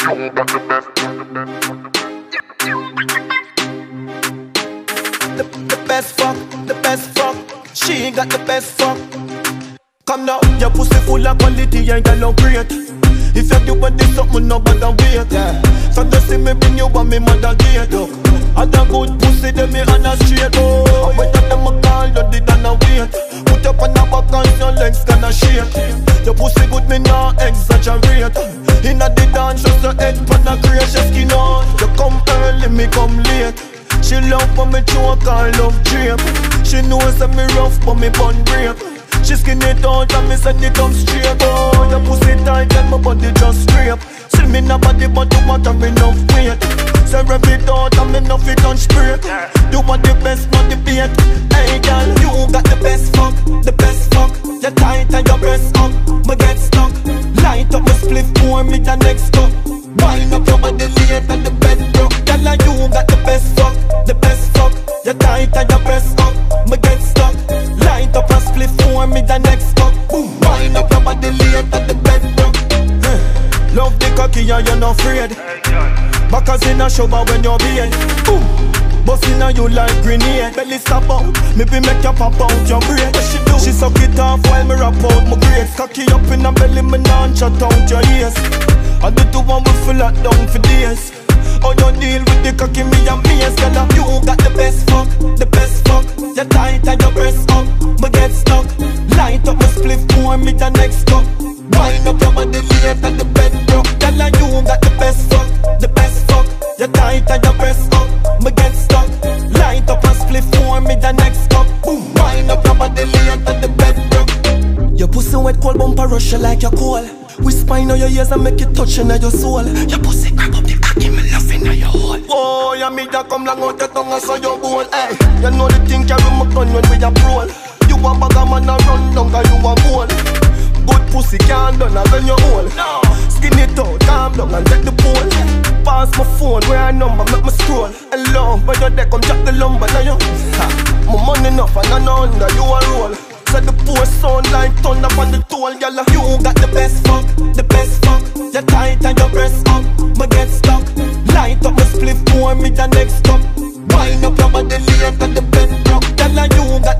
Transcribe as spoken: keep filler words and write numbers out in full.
You got the best. The, the best fuck, the best fuck. She got the best fuck. Come now, your pussy full of quality and girl no great. If you do what this something no bother wait. Yeah. From the see me bring you on me mother gate. Look, I done good pussy then me on a straight. Oh, and when them a call you did and a wait. Put up on a back and your legs gonna shake. Your pussy good me nah exaggerate. Inna the dance just your head pan a crease your skin on. You come early me come late. She love for me choke and love drape. She knows that me rough but me bun grape. She skin it out and me send it up straight. Oh, your pussy tight and my body just scrape. Still me na body but you want have enough weight. So rev it out and me no fit on spray. You want the best motivate. Hey girl, you got the best fuck, the best fuck. You tight and your breast up, me get stuck. Light up my spliff pour me the next cup. Wind up your body late and the bed broke. Girl, you got the best fuck, the best fuck. You tight and your breast up, me get stuck. Light up a spliff pour me the next cup. Boom, wind up your body late and the bed broke. Huh. Love the cocky and you're not afraid. Backers in a shower when you're being. Boom, bustin' on you like grenade. Belly stop out, maybe make you pop out your brain. What she do? She suck it off while me rap out my grades. Cocky up in a belly, me non shut out your ears. I do the one we feel locked down for days. How you deal with the cocky, me and me as girl. You got the best fuck, the best fuck. You tight and your breast up, me get stuck. Light up my spliff, pour me the next cup. Wind up your body late and the bed broke. Girl, you got the best fuck, the best fuck. You tight and your breast up, me get stuck. Light up a spliff, pour me the next cup. Boom, wind up your body late and the bed broke. Your pussy wet cold bumper rush you like your coal. Whisper in your ears and make it touch in your soul. Your pussy grab up the cocky, me love in your hole. Oh, you me that come long out your tongue and so your bone. Hey, you know the thing carry my gun when we a roll. You a bag a man a run down cause you a mole. Good pussy can't done as on your hole. No. Skin it out, calm down and take the pole. Pass my phone, where I number, make me scroll. Hello, when you're there, come drop the lumber now you. Ha, my money enough and I know under you a roll. So the poor sound like thunder on the toll, girl. You got the best fuck, the best fuck. You tight and your breast up, me get stuck. Light up my spliff, pour me the next cup. Wind up your body late and the bed broke. Girl, you got